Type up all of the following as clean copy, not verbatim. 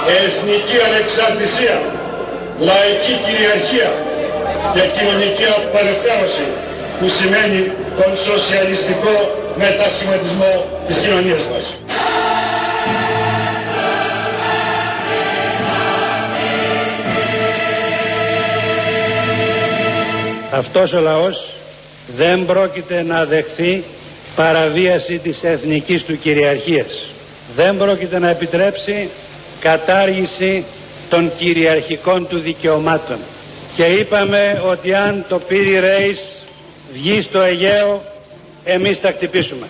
εθνική ανεξαρτησία, λαϊκή κυριαρχία και κοινωνική απελευθέρωση, που σημαίνει τον σοσιαλιστικό μετασχηματισμό της κοινωνίας μας. Αυτός ο λαός δεν πρόκειται να δεχθεί παραβίαση της εθνικής του κυριαρχίας. Δεν πρόκειται να επιτρέψει κατάργηση των κυριαρχικών του δικαιωμάτων. Και είπαμε ότι αν το Πύρι Ρέις βγει στο Αιγαίο, εμείς θα χτυπήσουμε.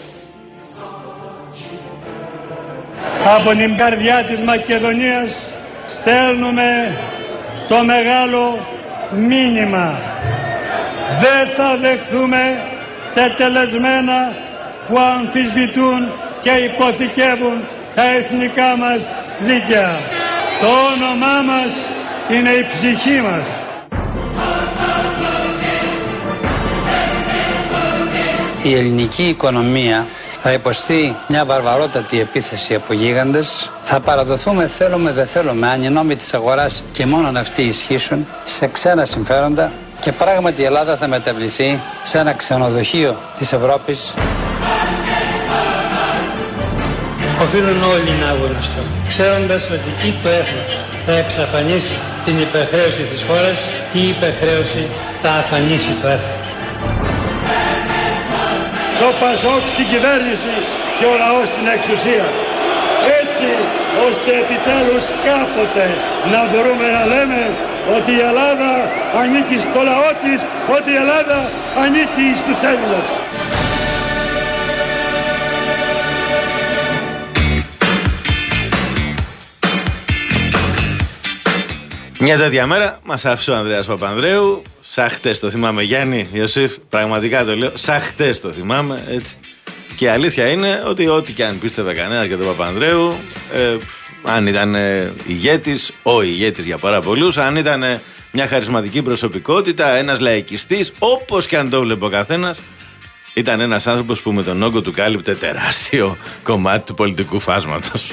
Από την καρδιά της Μακεδονίας στέλνουμε το μεγάλο μήνυμα. Δεν θα δεχθούμε τετελεσμένα που αμφισβητούν και υποθηκεύουν τα εθνικά μας δίκαια. Το όνομά μας είναι η ψυχή μας. Η ελληνική οικονομία θα υποστεί μια βαρβαρότατη επίθεση από γίγαντες. Θα παραδοθούμε, θέλουμε δεν θέλουμε, αν οι νόμοι της αγοράς και μόνον αυτοί ισχύσουν, σε ξένα συμφέροντα και πράγματι η Ελλάδα θα μεταβληθεί σε ένα ξενοδοχείο της Ευρώπης. Οφείλουν όλοι να αγωνιστούν, ξέροντας ότι εκεί το έθνος θα εξαφανίσει την υπερχρέωση της χώρας ή η υπερχρέωση θα αφανίσει το έθνος. Το Πασόκ στην κυβέρνηση και ο λαός στην εξουσία. Έτσι ώστε επιτέλους κάποτε να μπορούμε να λέμε ότι η Ελλάδα ανήκει στο λαό της, ότι η Ελλάδα ανήκει στους Έλληνες. Μια τέτοια μέρα μας άφησε ο Ανδρέας Παπανδρέου. Σαν χτες το θυμάμαι, Γιάννη, Ιωσήφ, πραγματικά το λέω. Σαν χτες το θυμάμαι, έτσι. Και η αλήθεια είναι ότι ό,τι και αν πίστευε κανένας για τον Παπανδρέου, αν ήταν ηγέτης, ο ηγέτης για πάρα πολλούς, αν ήταν μια χαρισματική προσωπικότητα, ένας λαϊκιστής, όπως και αν το βλέπει ο καθένας, ήταν ένας άνθρωπος που με τον όγκο του κάλυπτε τεράστιο κομμάτι του πολιτικού φάσματος.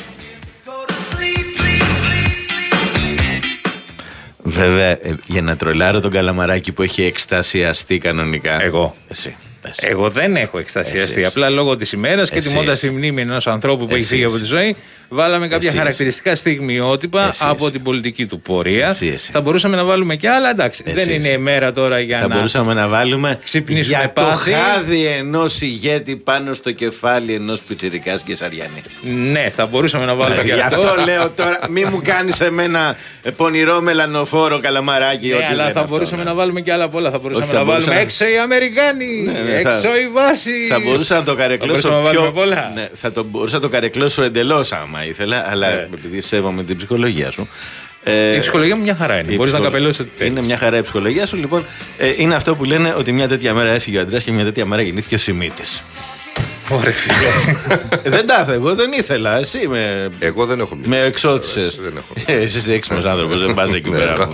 Βέβαια, για να τρολάρω τον Καλαμαράκη που έχει εκστασιαστεί κανονικά. Εγώ. Εσύ. Εγώ δεν έχω εκστασιαστεί. Απλά λόγω της ημέρας και τιμώντας τη μνήμη ενός ανθρώπου που έχει φύγει από τη ζωή, βάλαμε κάποια χαρακτηριστικά στιγμιότυπα από την πολιτική του πορεία. Θα μπορούσαμε να βάλουμε και άλλα, εντάξει. Δεν είναι η μέρα τώρα για θα να. Θα μπορούσαμε να βάλουμε ξυπνήσουμε για το χάδι ενός ηγέτη πάνω στο κεφάλι ενός πιτσιρικάς και Σαριανή. Ναι, θα μπορούσαμε να βάλουμε και αυτό. Γι' αυτό λέω τώρα, μη μου κάνεις εμένα πονηρό μελανοφόρο Καλαμαράκι. Ναι, αλλά θα μπορούσαμε να βάλουμε και άλλα πολλά. Θα μπορούσαμε να βάλουμε έξω οι Αμερικάνοι. Έξω η βάση. Θα μπορούσα να το καρεκλώσω πιο. Ναι, θα μπορούσα να το καρεκλώσω εντελώς άμα ήθελα, αλλά επειδή σέβομαι την ψυχολογία σου. Η ψυχολογία μου μια χαρά είναι. Μπορείς να καπελώσεις ό,τι θέλεις. Είναι μια χαρά η ψυχολογία σου. Λοιπόν, είναι αυτό που λένε ότι μια τέτοια μέρα έφυγε ο Αντρέας και μια τέτοια μέρα γεννήθηκε ο Σιμίτης. Ωραία, φίλε. Δεν τα εγώ δεν ήθελα. Εσύ με. Εγώ δεν έχω με εξώτησες. Εσύ είσαι έξυπνος άνθρωπος, δεν πας εκεί πέρα.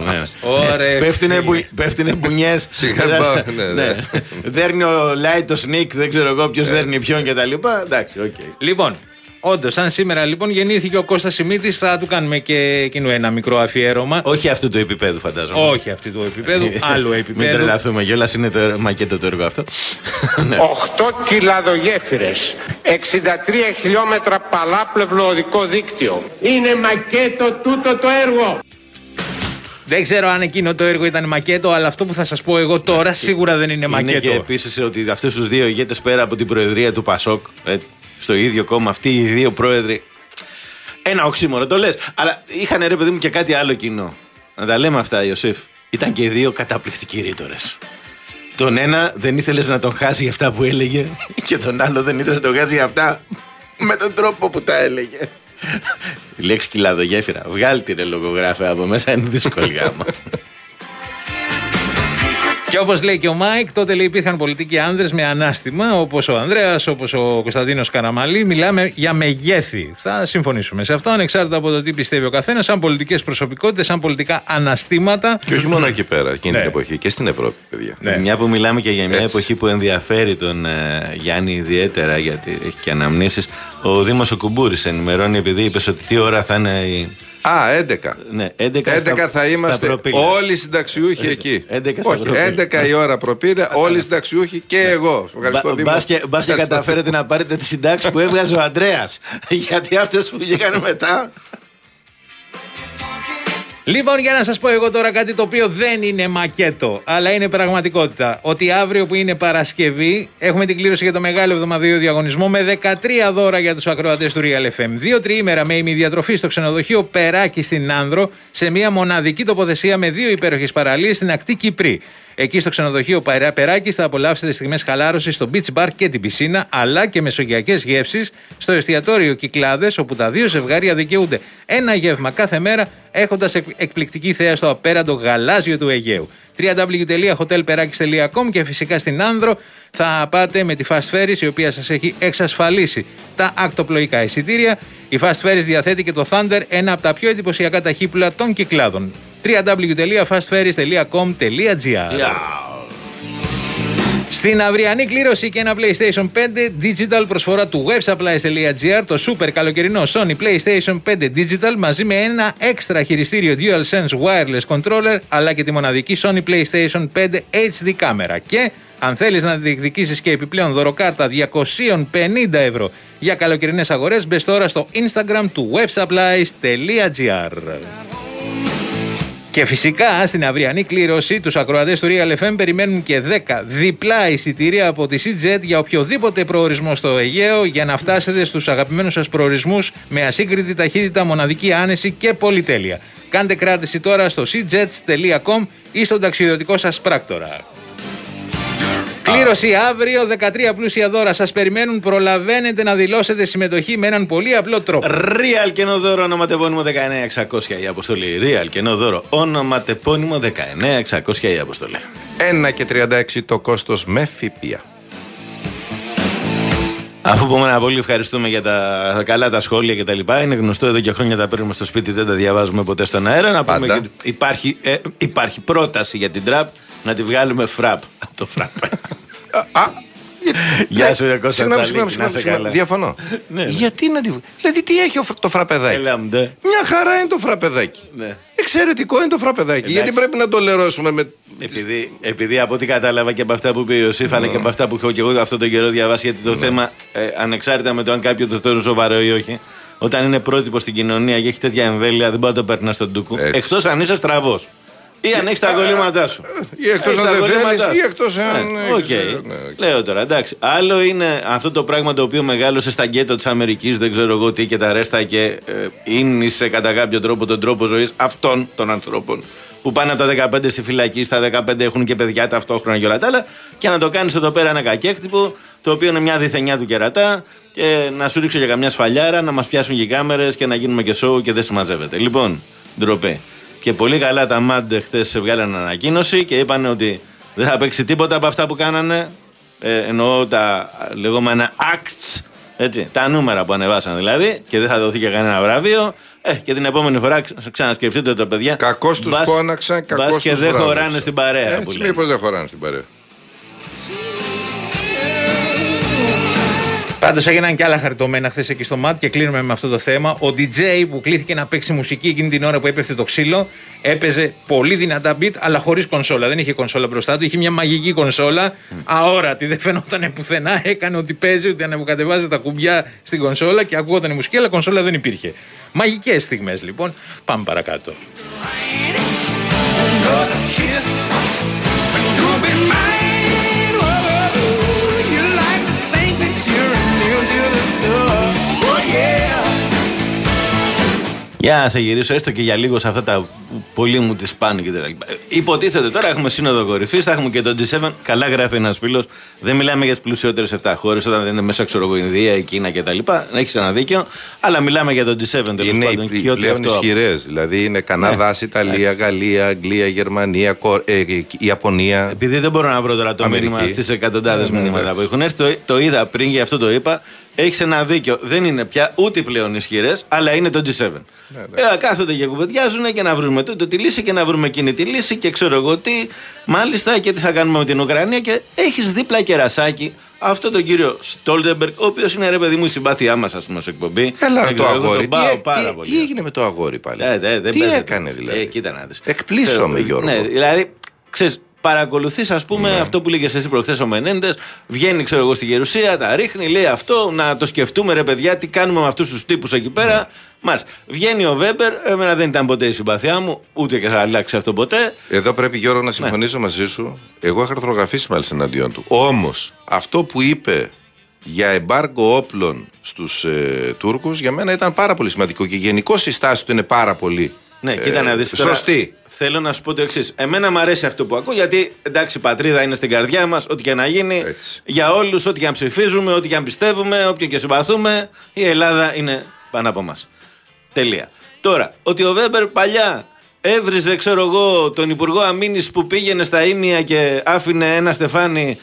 Πέφτουνε μπουνιές. Δέρνει ο Λάιτος Νίκ, δεν ξέρω εγώ ποιος δέρνει ποιον κτλ. Εντάξει, οκ. Λοιπόν. Όντως, αν σήμερα λοιπόν γεννήθηκε ο Κώστας Σιμίτης, θα του κάνουμε και εκείνο ένα μικρό αφιέρωμα. Όχι αυτού του επίπεδου, φαντάζομαι. Όχι αυτού του επίπεδου, άλλου επίπεδου. Μην τρελαθούμε κιόλας, είναι το μακέτο το έργο αυτό. 8 κιλαδογέφυρες, 63 χιλιόμετρα παλάπλευλο οδικό δίκτυο. Είναι μακέτο τούτο το έργο. Δεν ξέρω αν εκείνο το έργο ήταν μακέτο, αλλά αυτό που θα σας πω εγώ τώρα σίγουρα δεν είναι μακέτο. Είναι και επίσης ότι αυτούς τους δύο ηγέτες πέρα από την προεδρία του Πασόκ, στο ίδιο κόμμα, αυτοί οι δύο πρόεδροι. Ένα οξύμορο, το λες. Αλλά είχαν ρε παιδί μου και κάτι άλλο κοινό. Να τα λέμε αυτά, Ιωσήφ. Ήταν και δύο καταπληκτικοί ρήτορες. Τον ένα δεν ήθελες να τον χάσει για αυτά που έλεγε, και τον άλλο δεν ήθελες να τον χάσει για αυτά με τον τρόπο που τα έλεγε. Η λέξη κιλαδογέφυρα. Βγάλει τη ρε λογογράφη από μέσα, είναι δύσκολη γάμα. Και όπως λέει και ο Μάικ, τότε λέει υπήρχαν πολιτικοί άνδρες με ανάστημα, όπως ο Ανδρέας, όπως ο Κωνσταντίνος Καραμαλή. Μιλάμε για μεγέθη. Θα συμφωνήσουμε σε αυτό, ανεξάρτητα από το τι πιστεύει ο καθένας, σαν πολιτικές προσωπικότητες, σαν πολιτικά αναστήματα. Και όχι μόνο εκεί πέρα, εκείνη την εποχή, και στην Ευρώπη, παιδιά. Ναι. Μια που μιλάμε και για μια εποχή που ενδιαφέρει τον Γιάννη ιδιαίτερα, γιατί έχει και αναμνήσεις. Ο Δήμος ο Κουμπούρης ενημερώνει, επειδή είπες ότι τι ώρα θα είναι Α, 11. Ναι, 11 θα είμαστε όλοι συνταξιούχοι εκεί. 11 όχι, 11 η ώρα προπήρε, όλοι συνταξιούχοι και εγώ. Ευχαριστώ, Δήμο. Μπας και καταφέρετε να πάρετε τις συντάξεις που έβγαζε ο Ανδρέας. Γιατί αυτές που βγήκαν μετά. Λοιπόν, για να σας πω εγώ τώρα κάτι το οποίο δεν είναι μακέτο, αλλά είναι πραγματικότητα. Ότι αύριο που είναι Παρασκευή έχουμε την κλήρωση για το μεγάλο εβδομαδιαίο διαγωνισμό με 13 δώρα για τους ακροατές του Real FM. 2 τριήμερα με ημιδιατροφή στο ξενοδοχείο Περάκη στην Άνδρο, σε μια μοναδική τοποθεσία με 2 υπέροχες παραλίες στην ακτή Κυπρή. Εκεί στο ξενοδοχείο Περάκης θα απολαύσετε στιγμές χαλάρωσης στο beach bar και την πισίνα, αλλά και μεσογειακές γεύσεις στο εστιατόριο Κυκλάδες, όπου τα 2 ζευγάρια δικαιούνται ένα γεύμα κάθε μέρα, έχοντας εκπληκτική θέα στο απέραντο γαλάζιο του Αιγαίου. www.hotelperakis.com και φυσικά στην Άνδρο θα πάτε με τη Fast Ferries, η οποία σας έχει εξασφαλίσει τα ακτοπλοϊκά εισιτήρια. Η Fast Ferries διαθέτει και το Thunder, ένα από τα πιο εντυπωσιακά ταχύπουλα των Κυκλάδων. www.fastferries.com.gr. Στην αυριανή κλήρωση και ένα PlayStation 5 Digital προσφορά του websupplies.gr, το super καλοκαιρινό Sony PlayStation 5 Digital μαζί με ένα έξτρα χειριστήριο DualSense Wireless Controller, αλλά και τη μοναδική Sony PlayStation 5 HD κάμερα. Και αν θέλεις να διεκδικήσεις και επιπλέον δωροκάρτα 250 ευρώ για καλοκαιρινές αγορές, μπες τώρα στο Instagram του websupplies.gr. Και φυσικά στην αυριανή κλήρωση τους ακροατές του Real FM περιμένουν και 10 διπλά εισιτήρια από τη CJet για οποιοδήποτε προορισμό στο Αιγαίο, για να φτάσετε στους αγαπημένους σας προορισμούς με ασύγκριτη ταχύτητα, μοναδική άνεση και πολυτέλεια. Κάντε κράτηση τώρα στο cjets.com ή στον ταξιδιωτικό σας πράκτορα. Κλήρωση αύριο, 13 πλούσια δώρα σας περιμένουν. Προλαβαίνετε να δηλώσετε συμμετοχή με έναν πολύ απλό τρόπο. Real καινοδόρο, ονοματεπώνυμο 19600 η αποστολή. Real καινοδόρο, ονοματεπώνυμο 19600 η αποστολή. 1,36 το κόστος με ΦΠΑ. Αφού πούμε ένα πολύ ευχαριστούμε για τα καλά τα σχόλια και τα λοιπά. Είναι γνωστό, εδώ και χρόνια τα παίρνουμε στο σπίτι, δεν τα διαβάζουμε ποτέ στον αέρα. Να πούμε και υπάρχει πρόταση για την τραπ να τη βγάλουμε φραπ. Το φραπ. Γεια σου, Κώστα. Συγγνώμη. Διαφωνώ. Γιατί να τη βγάλουμε? Δηλαδή, τι έχει το φραπεδάκι? Μια χαρά είναι το φραπεδάκι. Εξαιρετικό είναι το φραπεδάκι. Γιατί πρέπει να το λερώσουμε με. Επειδή από ό,τι κατάλαβα και από αυτά που είπε ο Ιωσήφ, αλλά και από αυτά που έχω και εγώ αυτόν τον καιρό διαβάσει, γιατί το θέμα, ανεξάρτητα με το αν κάποιο το θεωρεί σοβαρό ή όχι, όταν είναι πρότυπο στην κοινωνία και έχει τέτοια εμβέλεια, δεν μπορεί να το περνά στον τούκο. Εκτός αν είσαι στραβός. Ή αν έχεις τα κολλήματά σου. Ή εκτός αν δεν θέλεις, ή εκτός αν. Λέω τώρα, εντάξει. Άλλο είναι αυτό το πράγμα το οποίο μεγάλωσε στα γκέτο της Αμερικής, δεν ξέρω εγώ τι, και τα ρέστα και ίνισε κατά κάποιο τρόπο τον τρόπο ζωής αυτών των ανθρώπων. Που πάνε από τα 15 στη φυλακή, στα 15 έχουν και παιδιά ταυτόχρονα και όλα τα άλλα. Και να το κάνεις εδώ πέρα ένα κακέκτυπο, το οποίο είναι μια διθενιά του κερατά, και να σου ρίξω για καμιά σφαλιάρα, να μας πιάσουν και οι κάμερες και να γίνουμε και σοου και δεν συμμαζεύεται. Λοιπόν, ντροπέ. Και πολύ καλά τα MAD χτες βγάλανε ανακοίνωση και είπαν ότι δεν θα παίξει τίποτα από αυτά που κάνανε. Εννοώ τα λεγόμενα acts, έτσι, τα νούμερα που ανεβάσαν δηλαδή, και δεν θα δοθεί και κανένα βραβείο. Και την επόμενη φορά ξανασκεφτείτε το, παιδιά. Κακώς τους φώναξαν, κακώς τους και δεν χωράνε στην παρέα. Έτσι, μήπως δεν χωράνε στην παρέα. Πάντως έγιναν και άλλα χαριτωμένα χθες εκεί στο ΜΑΤ και κλείνουμε με αυτό το θέμα. Ο DJ που κλήθηκε να παίξει μουσική εκείνη την ώρα που έπεφτε το ξύλο, έπαιζε πολύ δυνατά beat, αλλά χωρίς κονσόλα. Δεν είχε κονσόλα μπροστά του, είχε μια μαγική κονσόλα, αόρατη, δεν φαινόταν πουθενά. Έκανε ότι παίζει, ότι ανεβοκατεβάζει τα κουμπιά στην κονσόλα και ακούγονταν η μουσική, αλλά κονσόλα δεν υπήρχε. Μαγικές στιγμές λοιπόν. Πάμε παρακάτω. Για να σε γυρίσω έστω και για λίγο σε αυτά τα πολύ μου τη πάνε και τα λοιπά. Υποτίθεται τώρα έχουμε σύνοδο κορυφής, θα έχουμε και το G7. Καλά γράφει ένας φίλος. Δεν μιλάμε για τις πλουσιότερες 7 χώρες, όταν δεν είναι μέσα, ξέρω εγώ, Ινδία, η Κίνα κτλ. Έχεις ένα δίκιο. Αλλά μιλάμε για το G7 τέλος πάντων. Είναι πλέον ισχυρές. Δηλαδή είναι Καναδάς, Ιταλία, Γαλλία, Αγγλία, Γερμανία, Ιαπωνία. Επειδή δεν μπορώ να βρω τώρα το μήνυμα στις εκατοντάδες μηνύματα που έχουν έρθει, το είδα πριν, γι' αυτό το είπα. Έχεις ένα δίκιο. Δεν είναι πια ούτε πλέον ισχυρές, αλλά είναι το G7. Κάθονται και κουβεντιάζουν και να βρούμε τούτο τη λύση και να βρούμε εκείνη τη λύση και ξέρω εγώ τι. Μάλιστα και τι θα κάνουμε με την Ουκρανία. Και έχεις δίπλα κερασάκι Αυτό τον κύριο Στόλτεμπεργκ, ο οποίος είναι, ρε παιδί μου, η συμπάθειά μας, ας πούμε, σε εκπομπή. Έλα το αγόρι. Τι έγινε με το αγόρι πάλι? Τι έκανε δηλαδή? Κοίτα να δεις. Εκπλήσωμαι, Γιώργο. Ναι, δηλαδή, ξέρεις, παρακολουθείς, ας πούμε, αυτό που λέγες εσύ προχθές ο Μενέντες. Βγαίνει, ξέρω εγώ, στη Γερουσία, τα ρίχνει, λέει αυτό, να το σκεφτούμε, ρε παιδιά, τι κάνουμε με αυτούς τους τύπους εκεί πέρα. Μάλιστα. Βγαίνει ο Βέμπερ, εμένα δεν ήταν ποτέ η συμπαθιά μου, ούτε και θα αλλάξει αυτό ποτέ. Εδώ πρέπει, Γιώργο, να συμφωνήσω μαζί σου. Εγώ είχα αρθρογραφήσει μάλιστα εναντίον του. Όμως, αυτό που είπε για εμπάργκο όπλων στους Τούρκους για μένα ήταν πάρα πολύ σημαντικό και γενικώς η στάση του είναι πάρα πολύ. Ναι, κοίτα να δεις. Σωστή. Θέλω να σου πω το εξής. Εμένα μου αρέσει αυτό που ακούω, γιατί εντάξει, η πατρίδα είναι στην καρδιά μας, ό,τι και να γίνει. Έτσι. Για όλους, ό,τι και αν ψηφίζουμε, ό,τι και αν πιστεύουμε, όποιον και συμπαθούμε, η Ελλάδα είναι πάνω από μας. Τελεία. Τώρα, ότι ο Βέμπερ παλιά έβριζε, ξέρω εγώ, τον Υπουργό Αμήνης που πήγαινε στα Ήμια και άφηνε ένα στεφάνι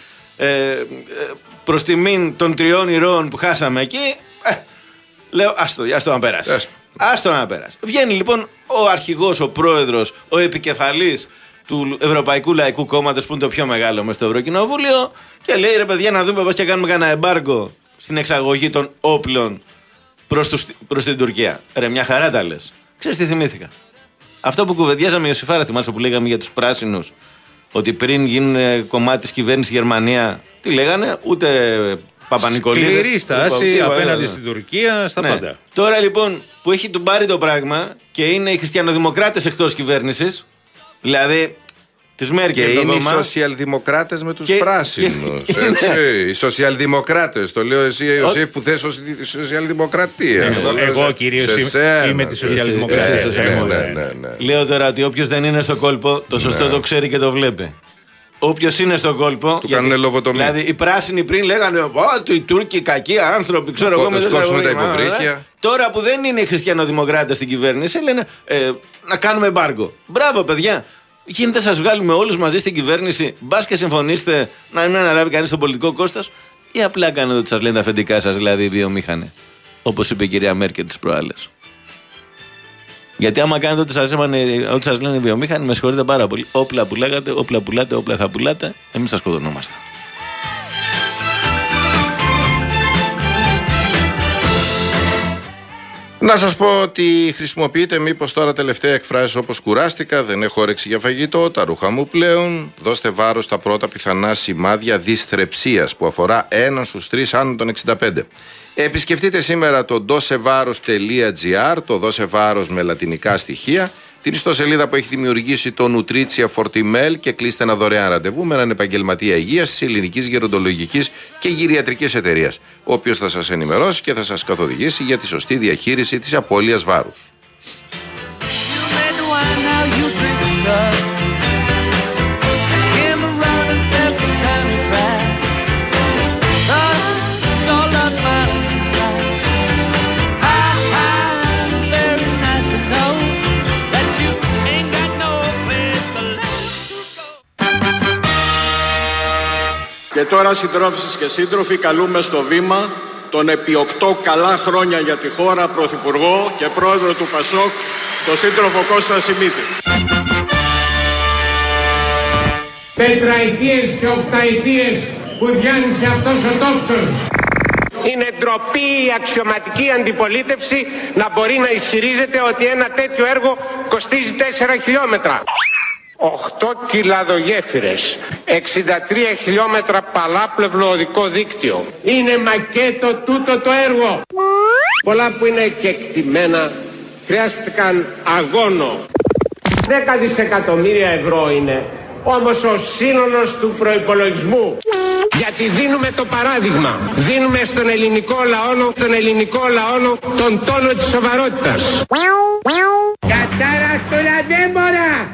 προς τιμήν των 3 ηρώων που χάσαμε εκεί. Λέω, άστο να περάσει. Άστο να περάσει. Βγαίνει λοιπόν ο αρχηγός, ο πρόεδρος, ο επικεφαλής του Ευρωπαϊκού Λαϊκού Κόμματος, που είναι το πιο μεγάλο μες στο Ευρωκοινοβούλιο, και λέει, ρε παιδιά, να δούμε πώς και κάνουμε κανένα εμπάργκο στην εξαγωγή των όπλων προς την Τουρκία. Ρε, μια χαρά τα λες. Ξέρεις τι θυμήθηκα? Αυτό που κουβεντιάζαμε η Ιωσήφαρα, θυμάσαι που λέγαμε για τους πράσινους, ότι πριν γίνουν κομμάτι της κυβέρνησης Γερμανία, τι λέγανε, ούτε Παπα-Νικολίδης. Σκληρή στάση απέναντι στην Τουρκία, στα πάντα. Τώρα λοιπόν που έχει του πάρει το πράγμα και είναι οι χριστιανοδημοκράτες εκτός κυβέρνησης, δηλαδή της Μέρκελ. Και είναι οι σοσιαλδημοκράτες με τους πράσινους. Οι σοσιαλδημοκράτες. Το λέω εσύ, Ιωσήφ, που θες τη σοσιαλδημοκρατία. Εγώ κυρίως είμαι τη σοσιαλδημοκρατία. Λέω τώρα ότι όποιος δεν είναι στο κόλπο, το σωστό το ξέρει και το βλέπει. Όποιος είναι στον κόλπο. Του κάνουν λογοτομία. Δηλαδή οι πράσινοι πριν λέγανε οι Τούρκοι κακοί άνθρωποι, ξέρω εγώ, με τα υποβρύχια. Τώρα που δεν είναι οι χριστιανοδημοκράτες στην κυβέρνηση, λένε να κάνουμε εμπάργκο. Μπράβο, παιδιά. Γίνεται, σας βγάλουμε όλους μαζί στην κυβέρνηση. Μπας και συμφωνήστε να μην αναλάβει κανείς το πολιτικό κόστος, ή απλά κάνετε ότι σας λένε τα αφεντικά σας, δηλαδή οι βιομήχανοι. Όπως είπε η κυρία Μέρκελ τις προάλλες. Γιατί άμα κάνετε ό,τι σας λένε οι βιομήχανοι, με συγχωρείτε πάρα πολύ. Όπλα που λέγατε, όπλα πουλάτε, όπλα θα πουλάτε, εμείς σας σκοτωνόμαστε. Να σας πω ότι χρησιμοποιείτε μήπως τώρα τελευταία εκφράσεις όπως κουράστηκα, δεν έχω όρεξη για φαγητό, τα ρούχα μου πλέον. Δώστε βάρος στα πρώτα πιθανά σημάδια δυσθρεψίας που αφορά 1 στους 3 άνω των 65. Επισκεφτείτε σήμερα το dosevaros.gr, το dosevaros με λατινικά στοιχεία, την ιστοσελίδα που έχει δημιουργήσει το Nutritia Fortimel, και κλείστε ένα δωρεάν ραντεβού με έναν επαγγελματία υγείας της ελληνικής γεροντολογικής και γυριατρικής εταιρείας, ο οποίος θα σας ενημερώσει και θα σας καθοδηγήσει για τη σωστή διαχείριση της απώλειας βάρους. Και τώρα, συντρόφισσες και σύντροφοι, καλούμε στο βήμα τον επί 8 καλά χρόνια για τη χώρα Πρωθυπουργό και Πρόεδρο του ΠΑΣΟΚ, τον σύντροφο Κώστα Σιμίτη. Τετραετίες και οκταετίες που διάνυσε αυτός ο τόξος. Είναι ντροπή η αξιωματική αντιπολίτευση να μπορεί να ισχυρίζεται ότι ένα τέτοιο έργο κοστίζει 4 χιλιόμετρα. 8 κιλαδογέφυρες, 63 χιλιόμετρα παλάπλευλο οδικό δίκτυο. Είναι μακέτο τούτο το έργο. Πολλά που είναι κεκτημένα χρειάστηκαν αγώνο. 10 δισεκατομμύρια ευρώ είναι όμως ο σύνολος του προϋπολογισμού. Γιατί δίνουμε το παράδειγμα. Δίνουμε στον ελληνικό λαό τον τόνο της σοβαρότητας. Κατάρα στο λαντέμπορα.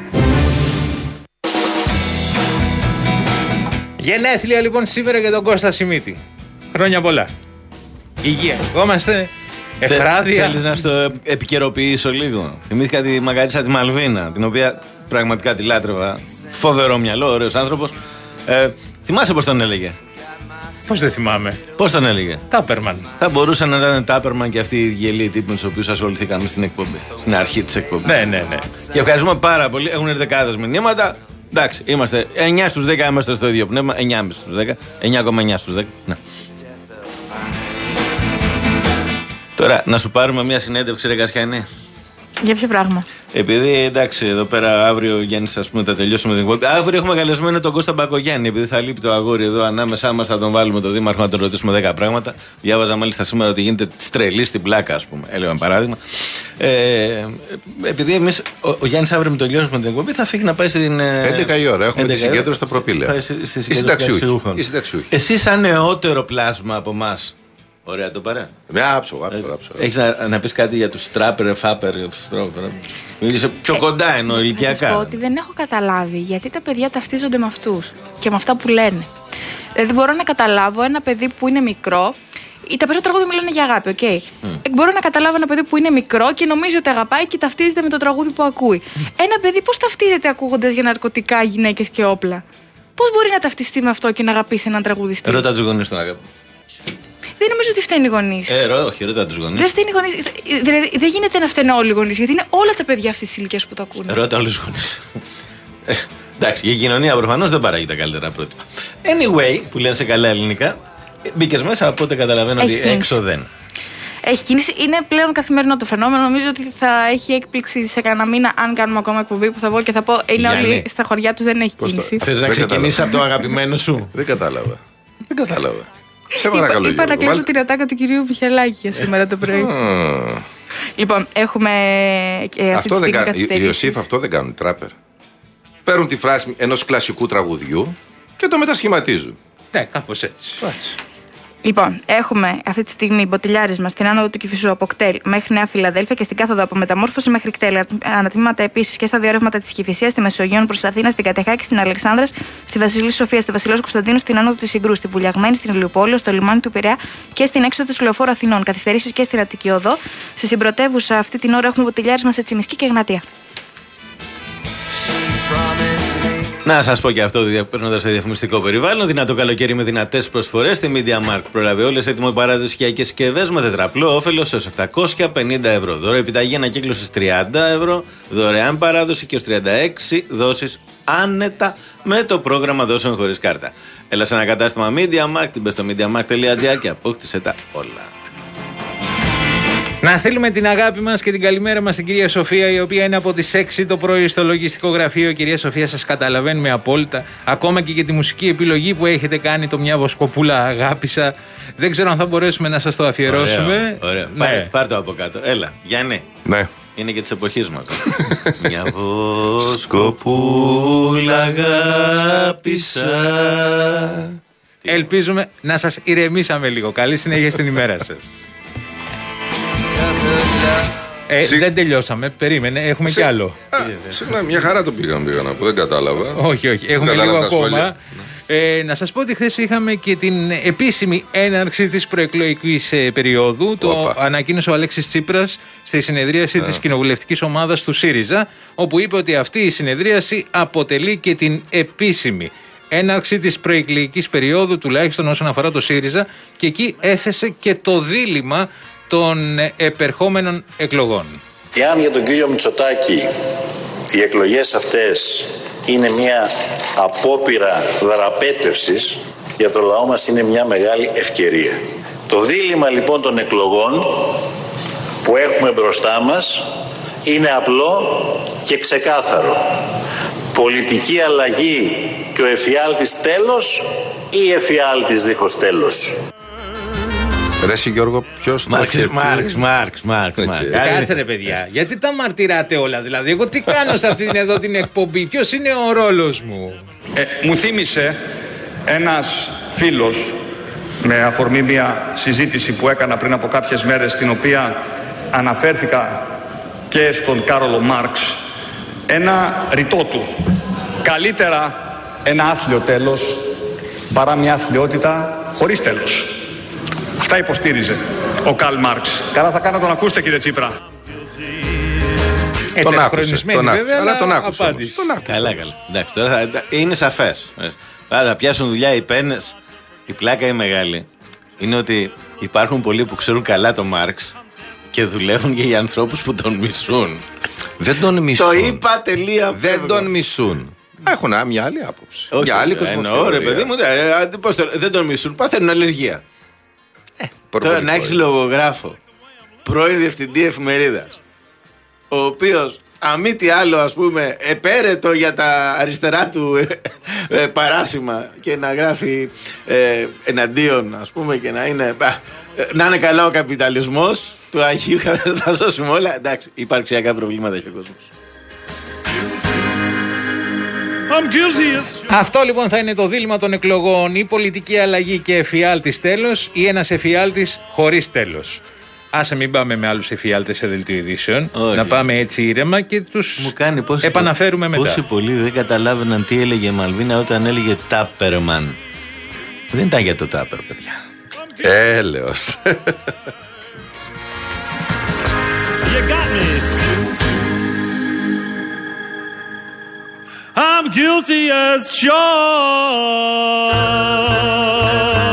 Γενέθλια λοιπόν σήμερα για τον Κώστα Σιμίτη. Χρόνια πολλά. Υγεία. Είμαστε ευράδια. Θέλεις να στο επικαιροποιήσω λίγο? Θυμήθηκα τη Μαγκαρίσα τη Μαλβίνα, την οποία πραγματικά τη λάτρευα. Φοβερό μυαλό, ωραίος άνθρωπος. Θυμάσαι πώς τον έλεγε? Πώς δεν θυμάμαι. Πώς τον έλεγε? Τάπερμαν. Θα μπορούσαν να ήταν Τάπερμαν και αυτοί οι γελοί τύποι με τους οποίους ασχοληθήκαμε στην εκπομπή. Στην αρχή της εκπομπής. Ναι. Και ευχαριστούμε πάρα πολύ. Έχουν έρθει δεκάδες μηνύματα. Εντάξει, είμαστε 9 στους 10, είμαστε στο ίδιο πνεύμα. 9,5 στους 10. 9,9 στους 10. Ναι. Τώρα, να σου πάρουμε μια συνέντευξη, ρε Κασιανή. Για ποιο πράγμα? Επειδή εντάξει, εδώ πέρα αύριο, Γιάννη, ας πούμε, θα τελειώσουμε την εκπομπή. Αύριο έχουμε καλεσμένο τον Κώστα Μπακογιάννη. Επειδή θα λείπει το αγόρι εδώ ανάμεσά μας, θα τον βάλουμε τον Δήμαρχο να τον ρωτήσουμε 10 πράγματα. Διάβαζα μάλιστα σήμερα ότι γίνεται στρελή στην πλάκα, ας πούμε. Έλεγα παράδειγμα. Επειδή εμείς, ο Γιάννης αύριο με τελειώσουμε την εκπομπή, θα φύγει να πάει στην. 11 η ώρα, έχουμε τη συγκέντρωση στο Προπήλαια. Οι συνταξιούχοι. Εσύ, σαν νεότερο πλάσμα από εμάς. Ωραία, το παρέ. Άψω. Έχεις να πεις κάτι για τους τράπερ, φάπερ, είσαι πιο κοντά ενώ ηλικιακά. Θα σου πω ότι δεν έχω καταλάβει γιατί τα παιδιά ταυτίζονται με αυτούς και με αυτά που λένε. Δηλαδή μπορώ να καταλάβω ένα παιδί που είναι μικρό. Τα περισσότερα τραγούδια μιλάνε για αγάπη, οκ. Μπορώ να καταλάβω ένα παιδί που είναι μικρό και νομίζει ότι αγαπάει και ταυτίζεται με το τραγούδι που ακούει. Ένα παιδί πώς ταυτίζεται ακούγοντας για ναρκωτικά, γυναίκες και όπλα? Πώς μπορεί να ταυτιστεί με αυτό και να αγαπήσει έναν τραγουδιστή? Ρώτα τους γονείς τον αγάπη. Δεν νομίζω ότι φταίνουν οι γονείς. Όχι, ρώτα τους γονείς. Δεν φταίνουν οι γονείς. Δηλαδή δεν γίνεται να φταίνουν όλοι οι γονείς, γιατί είναι όλα τα παιδιά αυτής της ηλικίας που το ακούνε. Ρώτα όλους τους γονείς. Εντάξει, η κοινωνία προφανώς δεν παράγει τα καλύτερα πρότυπα. Anyway, που λένε σε καλά ελληνικά, μπήκες μέσα, οπότε καταλαβαίνω ότι έξω δεν. Έχει κίνηση. Είναι πλέον καθημερινό το φαινόμενο. Νομίζω ότι θα έχει έκπληξη σε κανένα μήνα, αν κάνουμε ακόμα εκπομπή, που θα βγω και θα πω είναι όλοι στα χωριά τους, δεν έχει κίνηση. Θες να ξεκινήσεις από το αγαπημένο σου? Δεν κατάλαβα. Σε παρακαλώ. Είπα να κλείσω την ατάκα του κυρίου Μιχελάκη για σήμερα το πρωί. Λοιπόν, έχουμε αυτή τη στιγμή καθυστερήσει. Οι Ιωσήφ αυτό δεν κάνουν, τράπερ. Παίρνουν τη φράση ενός κλασικού τραγουδιού και το μετασχηματίζουν. Ναι, κάπως έτσι. Λοιπόν, έχουμε αυτή τη στιγμή μποτιλιάρισμα στην άνοδο του Κηφισού από Κτέλ μέχρι Νέα Φιλαδέλφια και στην κάθοδο από Μεταμόρφωση μέχρι Κτέλ. Ανατμήματα επίσης και στα δύο ρεύματα της Κηφισίας, στη Μεσογείων προς Αθήνα, στην Κατεχάκη, στην Αλεξάνδρας, στη Βασιλή Σοφία, στη Βασιλός Κωνσταντίνου, στην άνοδο της Συγκρού, στη Βουλιαγμένη, στην Ηλιουπόλεω, στο λιμάνι του Πειραιά και στην έξοδο της Λεωφόρου Αθηνών. Καθυστερήσεις και στην Αττική Οδό. Στη συμπρωτεύουσα αυτή την ώρα έχουμε μποτιλιάρισμα σε Τσιμισκή και Εγνατία. Να σας πω και αυτό, παίρνοντας σε διαφημιστικό περιβάλλον. Δυνατό καλοκαίρι με δυνατές προσφορές στη Media Markt. Προλάβε όλες έτοιμο παραδοσιακές συσκευές με τετραπλό όφελος έως 750 ευρώ. Δώρο επιταγή ανακύκλωσης 30 ευρώ. Δωρεάν παράδοση και ως 36 δόσεις άνετα με το πρόγραμμα δόσεων χωρίς κάρτα. Έλα σε ένα κατάστημα Media Markt, μπες στο MediaMarkt.gr και απόκτησε τα όλα. Να στείλουμε την αγάπη μας και την καλημέρα μας στην κυρία Σοφία, η οποία είναι από τις 6 το πρωί στο λογιστικό γραφείο. Κυρία Σοφία, σας καταλαβαίνουμε απόλυτα. Ακόμα και για τη μουσική επιλογή που έχετε κάνει, το Μια Βοσκοπούλα αγάπησα. Δεν ξέρω αν θα μπορέσουμε να σας το αφιερώσουμε. Ωραία. Ναι. Πάρ' το από κάτω. Έλα, Γιάννη. Ναι. Είναι και της εποχής μας. Μια βοσκοπούλα αγάπησα. Ελπίζουμε να σας ηρεμήσαμε λίγο. Καλή συνέχεια στην ημέρα σας. Δεν τελειώσαμε, περίμενε, έχουμε κι άλλο. Συγγνώμη, μια χαρά το πήγαμε που δεν κατάλαβα. Όχι, έχουμε λίγο ακόμα. Να σας πω ότι χθες είχαμε και την επίσημη έναρξη της προεκλογικής περίοδου. Το ανακοίνωσε ο Αλέξης Τσίπρας στη συνεδρίαση της κοινοβουλευτικής ομάδας του ΣΥΡΙΖΑ, όπου είπε ότι αυτή η συνεδρίαση αποτελεί και την επίσημη έναρξη της προεκλογικής περίοδου, τουλάχιστον όσον αφορά το ΣΥΡΙΖΑ, και εκεί έθεσε και το δίλημμα των επερχόμενων εκλογών. Εάν για τον κύριο Μητσοτάκη οι εκλογές αυτές είναι μια απόπειρα δραπέτευσης, για το λαό μας είναι μια μεγάλη ευκαιρία. Το δίλημμα λοιπόν των εκλογών που έχουμε μπροστά μας είναι απλό και ξεκάθαρο. Πολιτική αλλαγή και ο εφιάλτης τέλος ή εφιάλτης δίχως τέλος. Ρε εσύ Γιώργο, ποιος το έχει? Μάρξ. Κάτσε ρε παιδιά, γιατί τα μαρτυράτε όλα? Δηλαδή, εγώ τι κάνω σε αυτήν εδώ την εκπομπή? Ποιος είναι ο ρόλος μου? Μου θύμισε ένας φίλος, με αφορμή μια συζήτηση που έκανα πριν από κάποιες μέρες, στην οποία αναφέρθηκα και στον Κάρολο Μάρξ, ένα ρητό του. Καλύτερα ένα άθλιο τέλος παρά μια αθλιότητα χωρίς τέλος. Αυτά υποστήριζε ο Καρλ Μάρξ. Καλά θα κάνω, τον ακούστε κύριε Τσίπρα. Τον άκουσε, αλλά τον άκουσε. Καλά. Εντάξει, τώρα είναι σαφές. Θα πιάσουν δουλειά οι πένες. Η πλάκα είναι μεγάλη. Είναι ότι υπάρχουν πολλοί που ξέρουν καλά τον Μάρξ και δουλεύουν και για ανθρώπους που τον μισούν. Δεν τον μισούν. Το είπα τελεία. Δεν τον μισούν. Έχουν μια άλλη άποψη. Όχι, για άλλη κοσμοθεωρία. Ρε παιδί μου, δεν τον μισούν, παθαίνουν αλλεργία. Τώρα να έχεις λογογράφο, πρώην διευθυντή εφημερίδας, ο οποίος αμή τι άλλο, ας πούμε, επέρετο για τα αριστερά του παράσημα και να γράφει εναντίον, ας πούμε, και να είναι καλά ο καπιταλισμός του Αγίου, θα τα σώσουμε όλα. Εντάξει, υπαρξιακά προβλήματα έχει ο κόσμος. Αυτό λοιπόν θα είναι το δίλημμα των εκλογών. Η πολιτική αλλαγή και εφιάλτης τέλος ή ένας εφιάλτης χωρίς τέλος. Άσε μην πάμε με άλλους εφιάλτες σε δελτίο ειδήσεων. Όχι. Να πάμε έτσι ήρεμα και τους επαναφέρουμε μετά. Πόσοι πολλοί δεν καταλάβαιναν τι έλεγε η Μαλβίνα όταν έλεγε Τάπερμαν. Δεν ήταν για το Τάπερ, παιδιά. Έλεος. I'm guilty as charged.